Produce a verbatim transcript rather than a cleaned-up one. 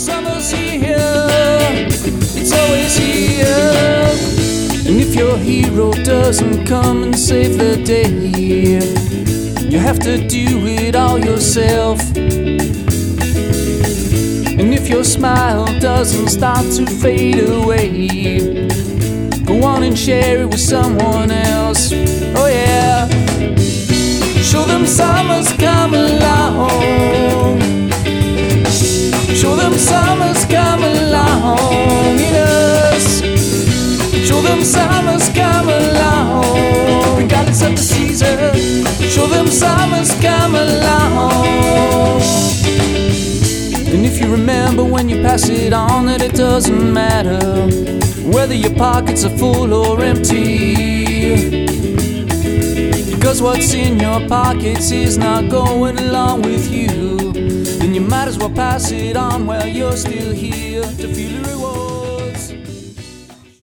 Summer's here, it's always here. And if your hero doesn't come and save the day, you have to do it all yourself. And if your smile doesn't start to fade away, go on and share it with someone else. Oh yeah. Show them summer's come along. Show them summer's come along. Yes. Show them summer's come along, regardless of the season. Show them summer's come along. And if you remember when you pass it on, that it doesn't matter whether your pockets are full or empty, because what's in your pockets is not going along with you. Then you might as well pass it on while you're still here to feel the reward.